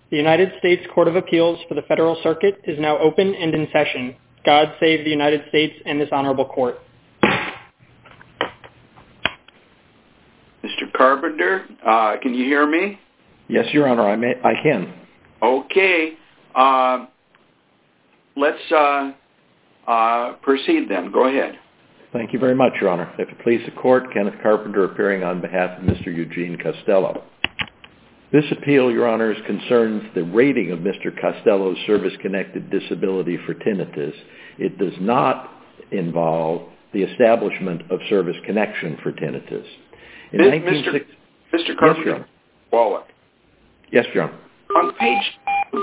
The United States Court of Appeals for the Federal Circuit is now open and in session. God save the United States and this honorable court. Mr. Carpenter, can you hear me? Yes, Your Honor, I can. Okay. Let's proceed then. Go ahead. Thank you very much, Your Honor. If it please the court, Kenneth Carpenter appearing on behalf of Mr. Eugene Costello. This appeal, Your Honors, concerns the rating of Mr. Costello's service-connected disability for tinnitus. It does not involve the establishment of service connection for tinnitus. Mr. Carpenter, yes, Wallach. Yes, Your Honor. On page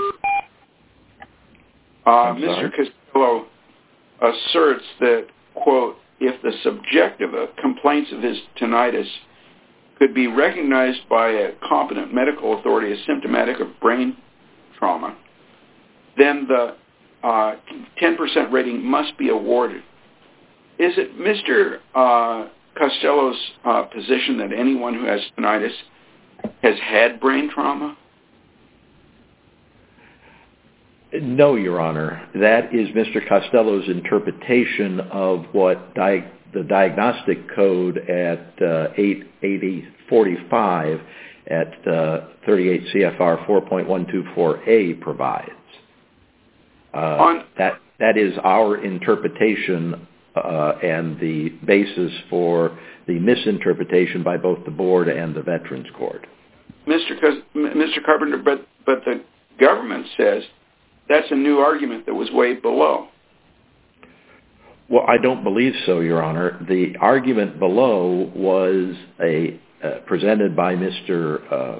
Mr. Costello asserts that, quote, if the subjective complaints of his tinnitus could be recognized by a competent medical authority as symptomatic of brain trauma, then the 10% rating must be awarded. Is it Mr. Costello's position that anyone who has tinnitus has had brain trauma? No, Your Honor. That is Mr. Costello's interpretation of what the diagnostic code at 88045 at 38 CFR 4.124A provides. That is our interpretation and the basis for the misinterpretation by both the board and the Veterans Court. Mr. Carpenter, but the government says that's a new argument that was way below. Well, I don't believe so, Your Honor. The argument below was presented by Mr.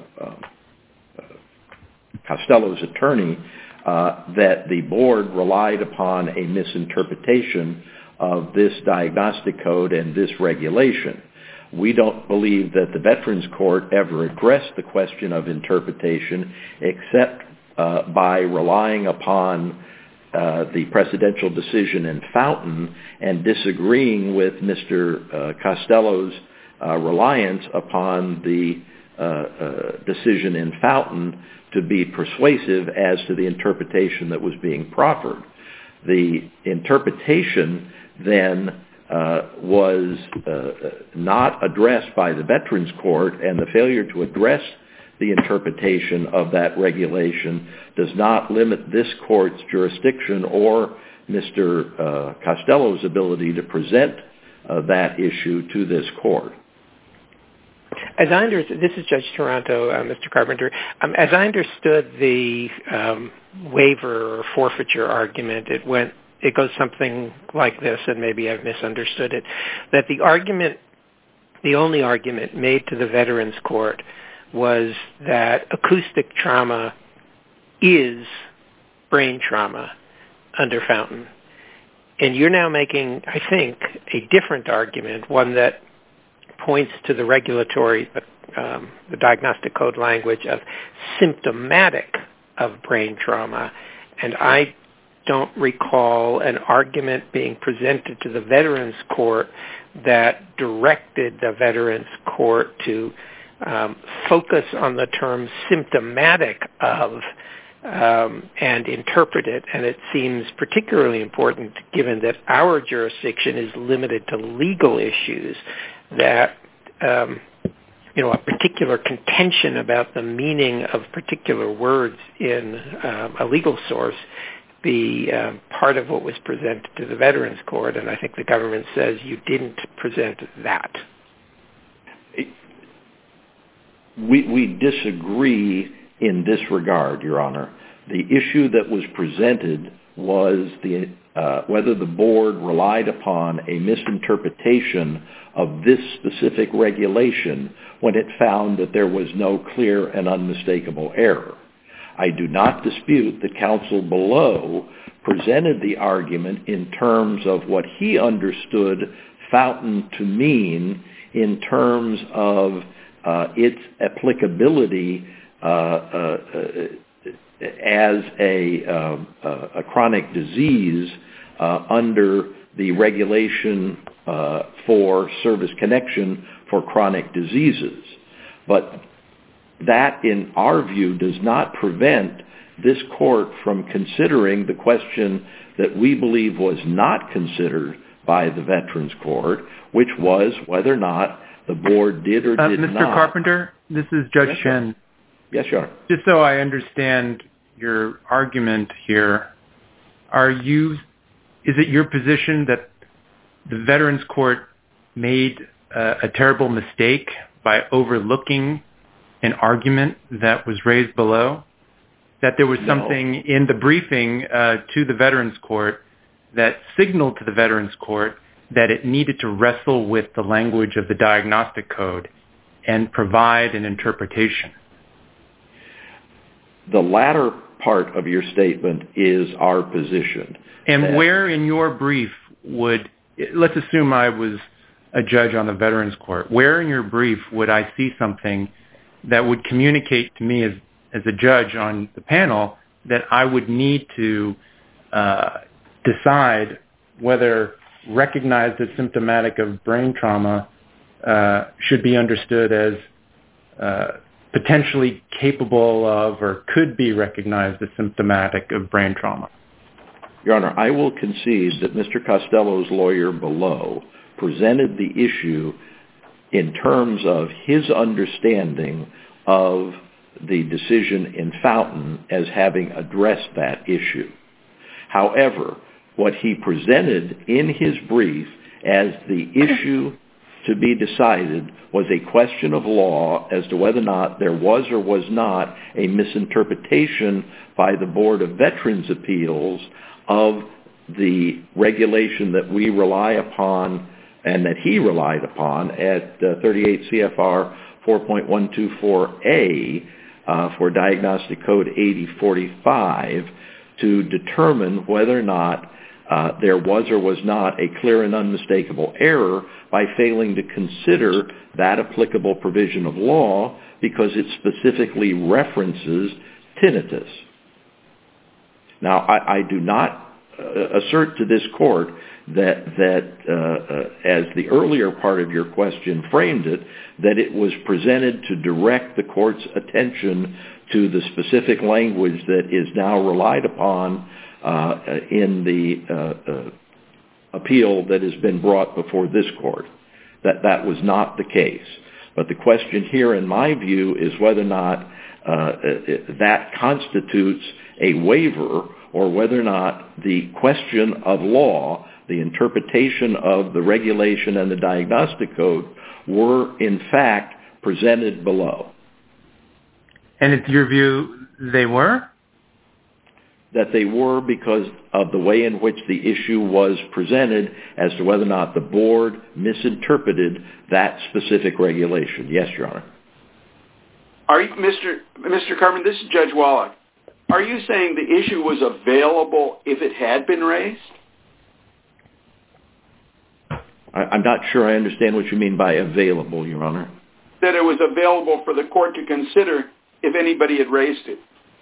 Costello's attorney that the board relied upon a misinterpretation of this diagnostic code and this regulation. We don't believe that the Veterans Court ever addressed the question of interpretation except by relying upon the precedential decision in Fountain and disagreeing with Mr. Costello's reliance upon the decision in Fountain to be persuasive as to the interpretation that was being proffered. The interpretation then was not addressed by the Veterans Court, and the failure to address the interpretation of that regulation does not limit this court's jurisdiction or Mr. Costello's ability to present that issue to this court. As I understood, this is Judge Toronto, Mr. Carpenter. As I understood the waiver or forfeiture argument, it goes something like this, and maybe I've misunderstood it, that the only argument made to the Veterans Court was that acoustic trauma is brain trauma under Fountain. And you're now making, I think, a different argument, one that points to the regulatory, the diagnostic code language of symptomatic of brain trauma. And I don't recall an argument being presented to the Veterans Court that directed the Veterans Court to focus on the term symptomatic of and interpret it. And it seems particularly important, given that our jurisdiction is limited to legal issues, that a particular contention about the meaning of particular words in a legal source be part of what was presented to the Veterans Court. And I think the government says you didn't present that. We disagree in this regard, Your Honor. The issue that was presented was whether the board relied upon a misinterpretation of this specific regulation when it found that there was no clear and unmistakable error. I do not dispute that counsel below presented the argument in terms of what he understood Fountain to mean in terms of its applicability as a chronic disease under the regulation for service connection for chronic diseases. But that, in our view, does not prevent this court from considering the question that we believe was not considered by the Veterans Court, which was whether or not the board did or did not. Mr. Carpenter, this is Judge Chen. Yes, Your Honor. Just so I understand your argument here, is it your position that the Veterans Court made a terrible mistake by overlooking an argument that was raised below? That there was something in the briefing to the Veterans Court that signaled to the Veterans Court that it needed to wrestle with the language of the diagnostic code and provide an interpretation? The latter part of your statement is our position. And where in your brief let's assume I was a judge on the Veterans Court, where in your brief would I see something that would communicate to me as a judge on the panel that I would need to decide whether recognized as symptomatic of brain trauma should be understood as potentially capable of or could be recognized as symptomatic of brain trauma? Your Honor, I will concede that Mr. Costello's lawyer below presented the issue in terms of his understanding of the decision in Fountain as having addressed that issue. However, what he presented in his brief as the issue to be decided was a question of law as to whether or not there was or was not a misinterpretation by the Board of Veterans' Appeals of the regulation that we rely upon and that he relied upon at 38 CFR 4.124A for Diagnostic Code 8045 to determine whether or not there was or was not a clear and unmistakable error by failing to consider that applicable provision of law because it specifically references tinnitus. Now, I do not assert to this court that as the earlier part of your question framed it, that it was presented to direct the court's attention to the specific language that is now relied upon in the appeal that has been brought before this court. That was not the case. But the question here, in my view, is whether or not that constitutes a waiver or whether or not the question of law, the interpretation of the regulation and the diagnostic code were, in fact, presented below. And it's your view they were? That they were because of the way in which the issue was presented as to whether or not the board misinterpreted that specific regulation. Yes, Your Honor. Are you, Mr. Carmen, this is Judge Wallach. Are you saying the issue was available if it had been raised? I'm not sure I understand what you mean by available, Your Honor. That it was available for the court to consider if anybody had raised it.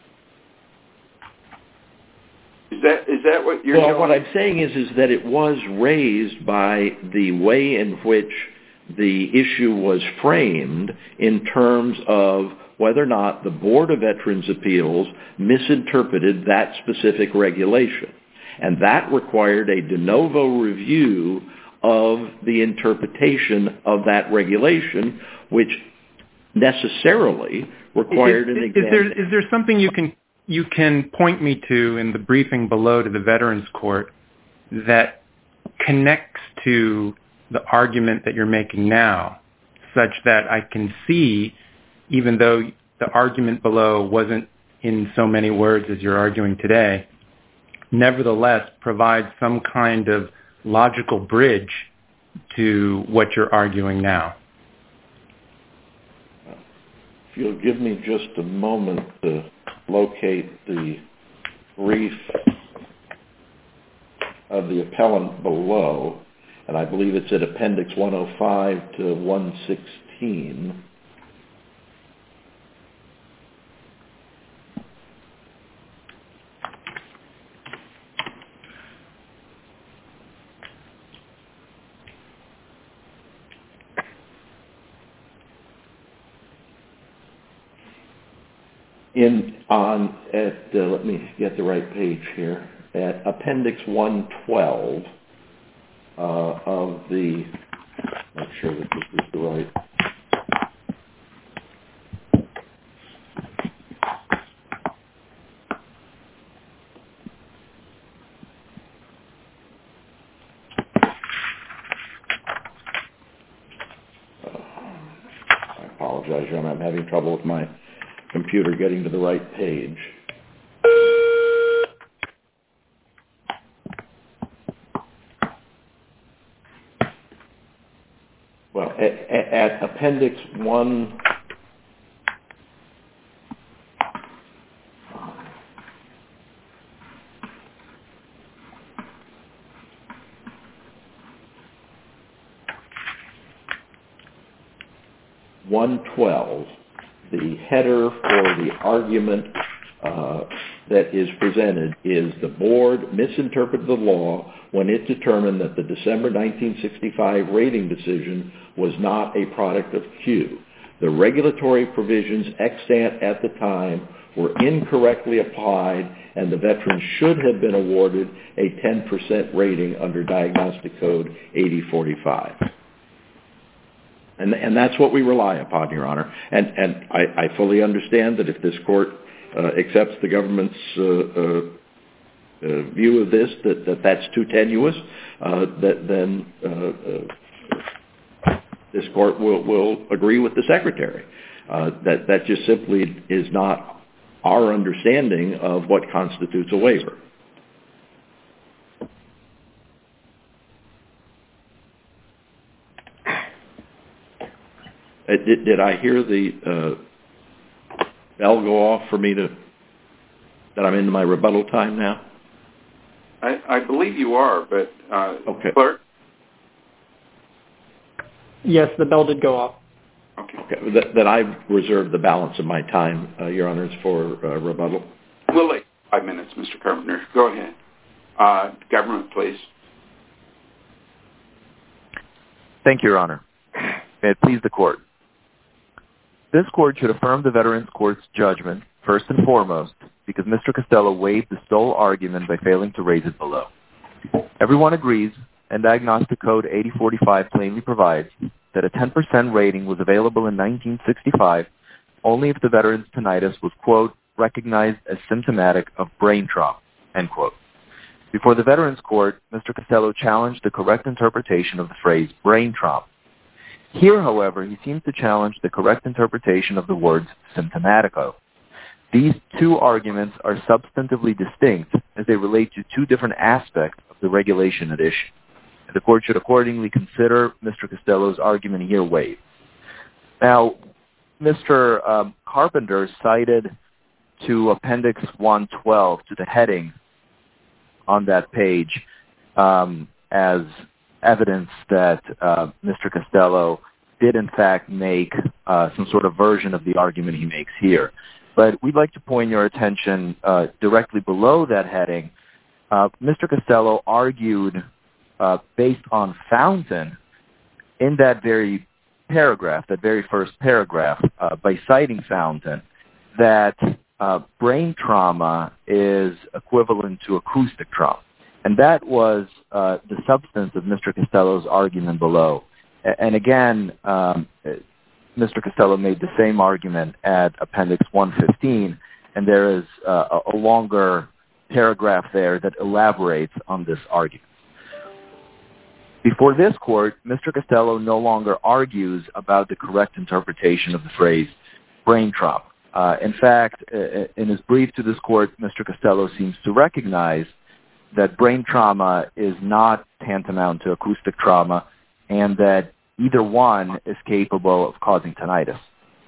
Is that what you're saying? Well, what I'm saying is that it was raised by the way in which the issue was framed in terms of whether or not the Board of Veterans' Appeals misinterpreted that specific regulation. And that required a de novo review of the interpretation of that regulation, which necessarily required an exam. Is there something you can point me to in the briefing below to the Veterans Court that connects to the argument that you're making now, such that I can see, even though the argument below wasn't in so many words as you're arguing today, nevertheless provide some kind of logical bridge to what you're arguing now? If you'll give me just a moment to locate the brief of the appellant below, and I believe it's at Appendix 105 to 116. let me get the right page here. At Appendix 112 of the, make sure that this is the right. I apologize, John. I'm having trouble with my computer getting to the right page. Well, at Appendix 1, the header for the argument that is presented is the board misinterpreted the law when it determined that the December 1965 rating decision was not a product of Q. The regulatory provisions extant at the time were incorrectly applied, and the veteran should have been awarded a 10% rating under Diagnostic Code 8045. And that's what we rely upon, Your Honor. And I fully understand that if this court accepts the government's view of this, that's too tenuous, then this court will agree with the Secretary. That just simply is not our understanding of what constitutes a waiver. Did I hear the bell go off for me that I'm into my rebuttal time now? I believe you are, but okay. Clerk? Yes, the bell did go off. Okay. That I reserve the balance of my time, Your Honors, for rebuttal. We'll wait 5 minutes, Mr. Carpenter. Go ahead. Government, please. Thank you, Your Honor. May it please the Court. This Court should affirm the Veterans Court's judgment, first and foremost, because Mr. Costello waived the sole argument by failing to raise it below. Everyone agrees, and Diagnostic Code 8045 plainly provides, that a 10% rating was available in 1965 only if the veteran's tinnitus was, quote, recognized as symptomatic of brain trauma, end quote. Before the Veterans Court, Mr. Costello challenged the correct interpretation of the phrase brain trauma. Here, however, he seems to challenge the correct interpretation of the words symptomatico. These two arguments are substantively distinct as they relate to two different aspects of the regulation at issue. The Court should accordingly consider Mr. Costello's argument here waived. Now, Mr. Carpenter cited to Appendix 112, to the heading on that page, as evidence that Mr. Costello did in fact make some sort of version of the argument he makes here. But we'd like to point your attention directly below that heading. Mr. Costello argued, based on Fountain, in that very paragraph, that very first paragraph, by citing Fountain, that brain trauma is equivalent to acoustic trauma. And that was the substance of Mr. Costello's argument below. And again, Mr. Costello made the same argument at Appendix 115, and there is a longer paragraph there that elaborates on this argument. Before this Court, Mr. Costello no longer argues about the correct interpretation of the phrase brain trauma. In fact, in his brief to this Court, Mr. Costello seems to recognize that brain trauma is not tantamount to acoustic trauma, and that either one is capable of causing tinnitus.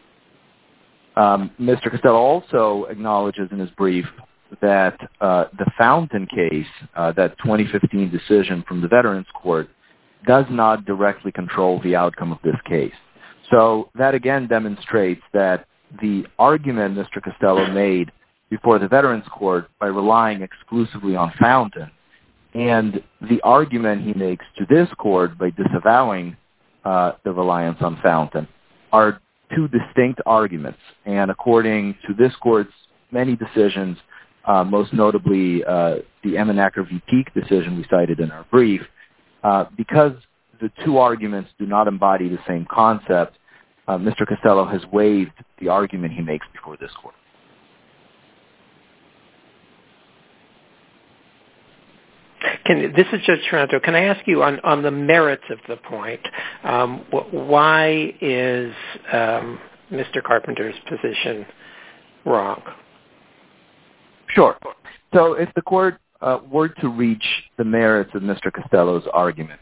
Mr. Costello also acknowledges in his brief that the Fountain case, that 2015 decision from the Veterans Court, does not directly control the outcome of this case. So that again demonstrates that the argument Mr. Costello made before the Veterans Court by relying exclusively on Fountain, and the argument he makes to this Court by disavowing the reliance on Fountain, are two distinct arguments. And according to this court's many decisions, most notably the Emmenacker v. Peek decision we cited in our brief, because the two arguments do not embody the same concept, Mr. Costello has waived the argument he makes before this court. This is Judge Taranto. Can I ask you on the merits of the point, why is Mr. Carpenter's position wrong? Sure. So if the court were to reach the merits of Mr. Costello's argument,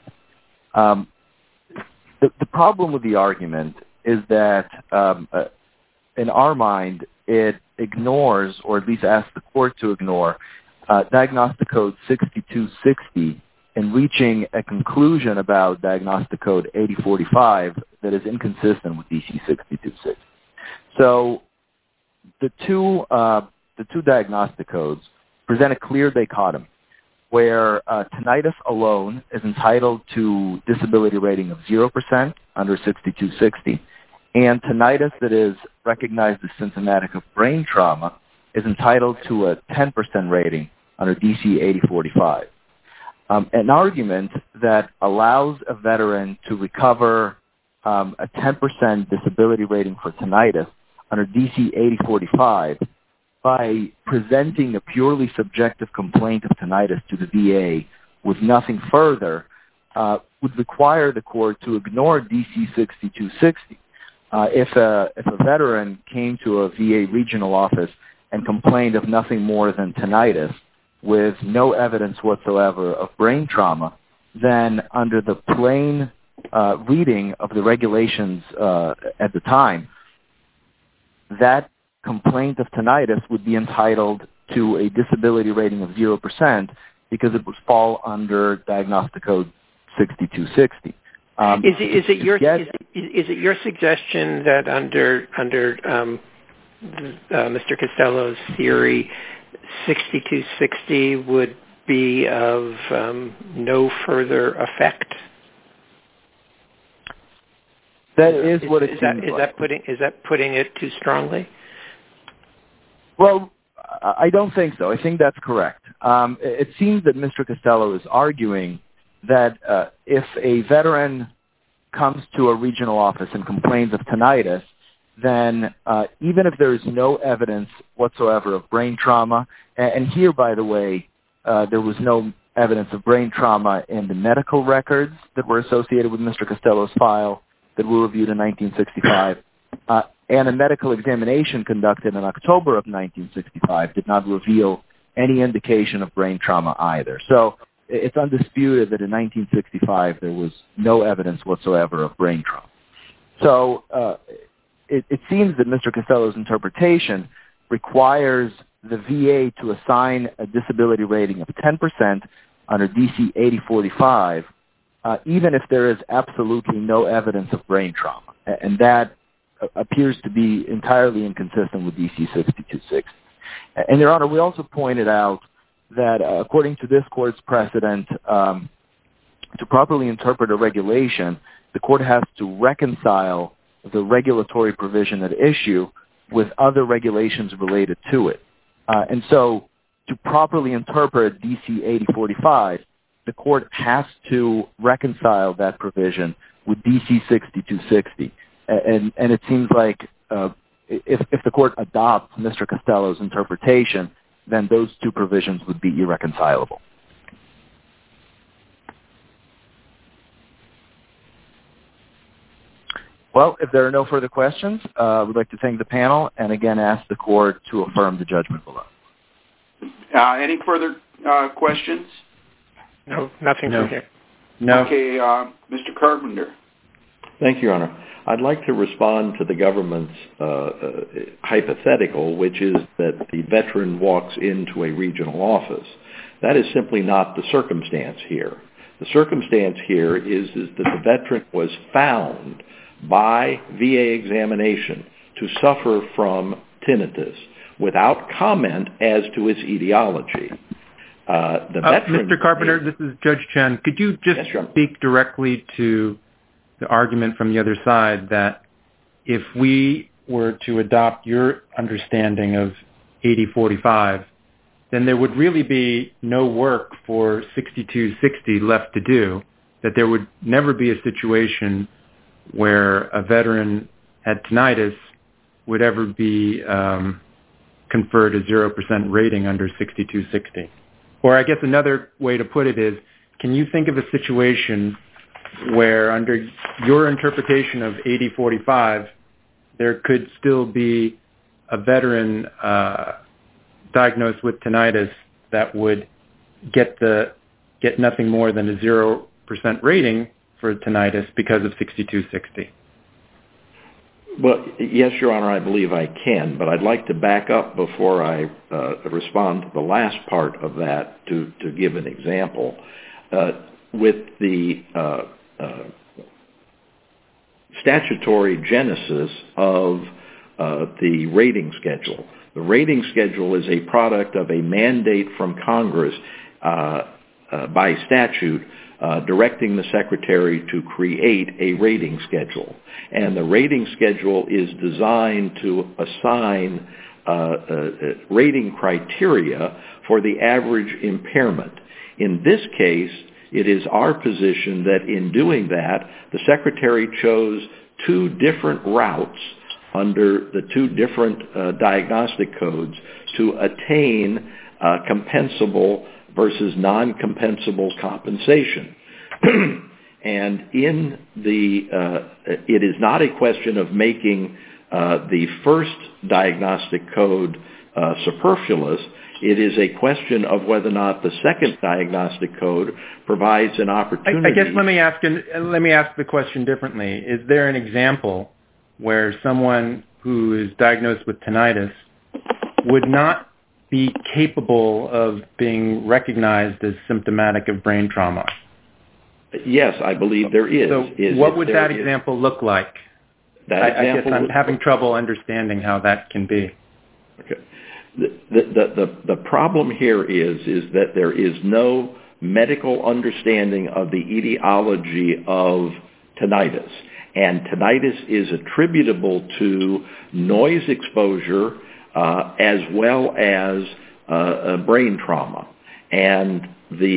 the problem with the argument is that, in our mind, it ignores, or at least asks the court to ignore, Diagnostic Code 6260 in reaching a conclusion about Diagnostic Code 8045 that is inconsistent with DC 6260. So the two diagnostic codes present a clear dichotomy where tinnitus alone is entitled to disability rating of 0% under 6260, and tinnitus that is recognized as symptomatic of brain trauma is entitled to a 10% rating under DC 8045. An argument that allows a veteran to recover a 10% disability rating for tinnitus under DC 8045 by presenting a purely subjective complaint of tinnitus to the VA with nothing further would require the court to ignore DC 6260. If a veteran came to a VA regional office and complained of nothing more than tinnitus with no evidence whatsoever of brain trauma, then under the plain reading of the regulations at the time, that complaint of tinnitus would be entitled to a disability rating of 0% because it would fall under Diagnostic Code 6260. Is it your suggestion that under Mr. Costello's theory, 6260 would be of no further effect? That is what it seems like. Is that putting it too strongly? Well, I don't think so. I think that's correct. It seems that Mr. Costello is arguing that if a veteran comes to a regional office and complains of tinnitus, then even if there is no evidence whatsoever of brain trauma, and here, by the way, there was no evidence of brain trauma in the medical records that were associated with Mr. Costello's file that were reviewed in 1965, and a medical examination conducted in October of 1965 did not reveal any indication of brain trauma either. So it's undisputed that in 1965 there was no evidence whatsoever of brain trauma. So it seems that Mr. Costello's interpretation requires the VA to assign a disability rating of 10% under DC 8045, even if there is absolutely no evidence of brain trauma. And that appears to be entirely inconsistent with DC 6260. And, Your Honor, we also pointed out that according to this court's precedent, to properly interpret a regulation, the court has to reconcile the regulatory provision at issue with other regulations related to it. And so to properly interpret DC 8045, the court has to reconcile that provision with DC 6260. And it seems like if the court adopts Mr. Costello's interpretation, then those two provisions would be irreconcilable. Well, if there are no further questions, we'd like to thank the panel and again ask the court to affirm the judgment below. Any further questions? No, nothing from here. No. Okay, Mr. Carpenter. Thank you, Your Honor. I'd like to respond to the government's hypothetical, which is that the veteran walks into a regional office. That is simply not the circumstance here. The circumstance here is that the veteran was found by VA examination to suffer from tinnitus without comment as to its etiology. Mr. Carpenter, this is Judge Chen. Could you just speak directly to the argument from the other side that if we were to adopt your understanding of 8045, then there would really be no work for 6260 left to do, that there would never be a situation where a veteran had tinnitus would ever be conferred a 0% rating under 6260. Or I guess another way to put it is, can you think of a situation where under your interpretation of 8045, there could still be a veteran diagnosed with tinnitus that would get nothing more than a 0% rating for tinnitus because of 6260? Well, yes, Your Honor, I believe I can, but I'd like to back up before I respond to the last part of that to give an example. With the statutory genesis of the rating schedule. The rating schedule is a product of a mandate from Congress by statute directing the Secretary to create a rating schedule. And the rating schedule is designed to assign rating criteria for the average impairment. In this case, it is our position that in doing that, the Secretary chose two different routes under the two different diagnostic codes to attain compensable versus non-compensable compensation. And in it is not a question of making the first diagnostic code superfluous. It is a question of whether or not the second diagnostic code provides an opportunity. I guess let me ask the question differently. Is there an example where someone who is diagnosed with tinnitus would not be capable of being recognized as symptomatic of brain trauma? Yes, I believe there is. So what would that example look like? I guess I'm having trouble understanding how that can be. Okay. The problem here is that there is no medical understanding of the etiology of tinnitus. And tinnitus is attributable to noise exposure as well as brain trauma. And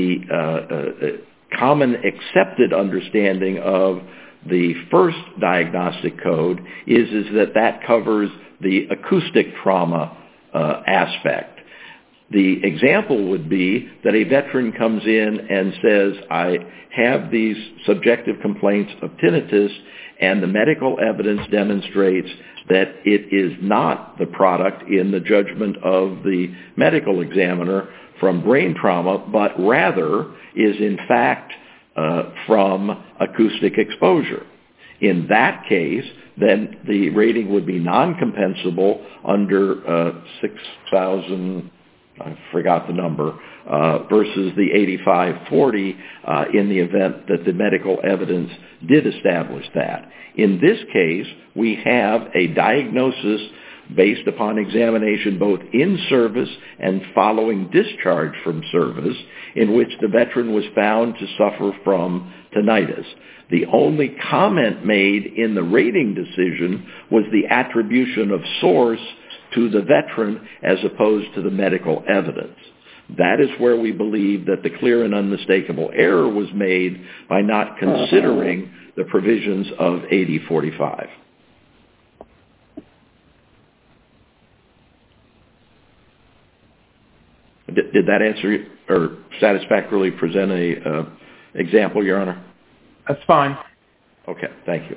the common accepted understanding of the first diagnostic code is that covers the acoustic trauma aspect. The example would be that a veteran comes in and says, I have these subjective complaints of tinnitus, and the medical evidence demonstrates that it is not the product in the judgment of the medical examiner from brain trauma, but rather is in fact from acoustic exposure. In that case, then the rating would be non-compensable under 6,000, I forgot the number, versus the 8540 in the event that the medical evidence did establish that. In this case, we have a diagnosis based upon examination both in service and following discharge from service, in which the veteran was found to suffer from tinnitus. The only comment made in the rating decision was the attribution of source to the veteran as opposed to the medical evidence. That is where we believe that the clear and unmistakable error was made by not considering the provisions of 8045. Did that answer or satisfactorily present a example, Your Honor? That's fine. Okay, thank you.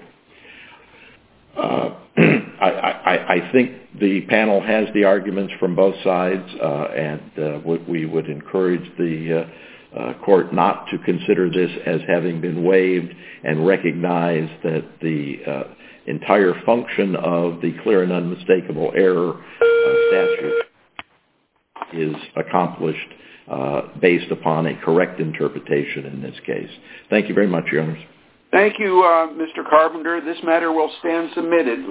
I think the panel has the arguments from both sides, and we would encourage the court not to consider this as having been waived and recognize that the entire function of the clear and unmistakable error statute is accomplished based upon a correct interpretation in this case. Thank you very much, Your Honors. Thank you, Mr. Carpenter. This matter will stand submitted.